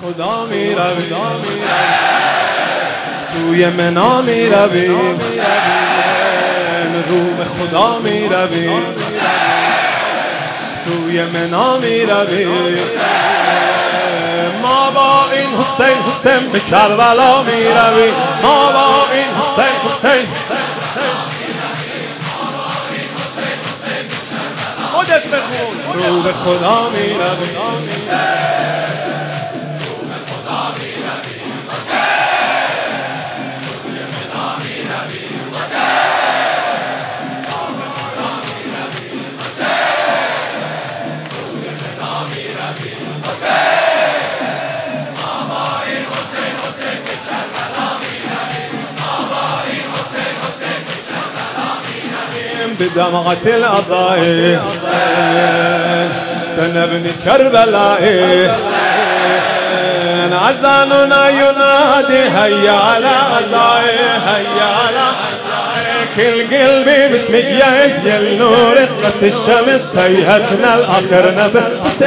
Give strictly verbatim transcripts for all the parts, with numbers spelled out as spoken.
خدا می رویم، سوی منا می رویم، رو به خدا می رویم، سوی منا می رویم. ما با این حسین حسین به کربلا می رویم، ما با این حسین حسین خودت بخون. رو به خدا می رویم، بدمعة الأضاء سنبني كربلاء. أذاننا ينادي هيا على عزائي، هيا على عزائي. كل قلبي باسمك يا يزيل نور قطر الشمس، سيهتنا الآخر نفس.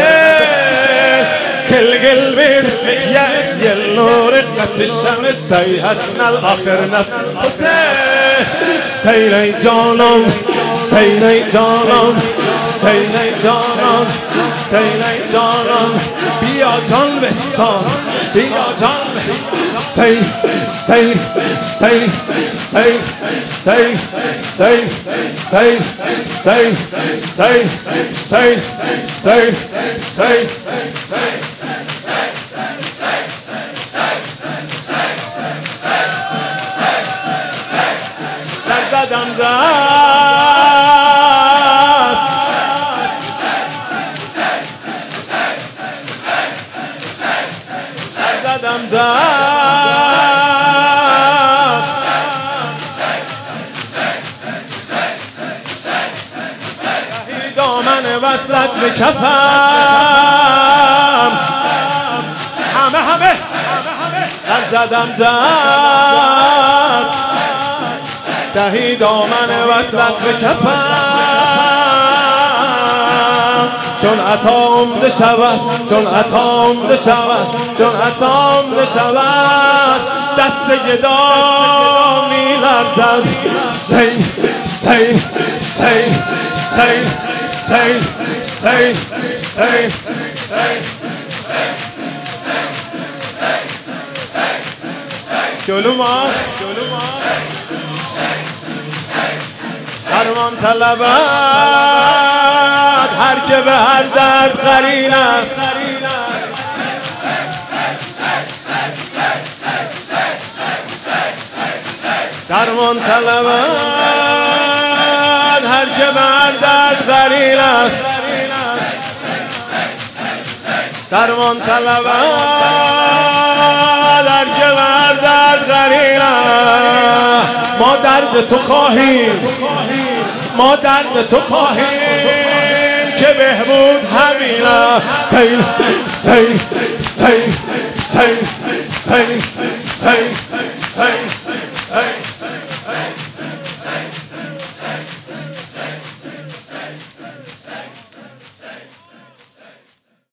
كل قلبي باسمك يا يزيل نور قطر الشمس، سيهتنا الآخر نفس. سیلی جانم، سیلی جانم، سیلی جانم، سیلی جانم. بیا جان بستان، بیا جان سیل سیل سیل سیل سیل سیل سیل سیل سیل سیل سیل سیل سیل. زدم دست زدم دست دامن وصلت به کفم، همه همه سر زدم دست. دهی دامن وصلت به کفم، چون عطا عمده شود، چون عطا عمده شود، چون عطا عمده شود. دست گدا می لرزد. سیل سیل سیل سیل سیل سیل سیل سیل. جلو ما جلو ما درمان طلبد هر که به هر درد قرین است. درمان طلبد هر که به هر درد قرین است. درمان طلبد هر که به هر درد قرین است. ما درد تو خواهیم، ما درد تو خواهیم که بهبود همین است. سیل سیل سیل سیل سیل سیل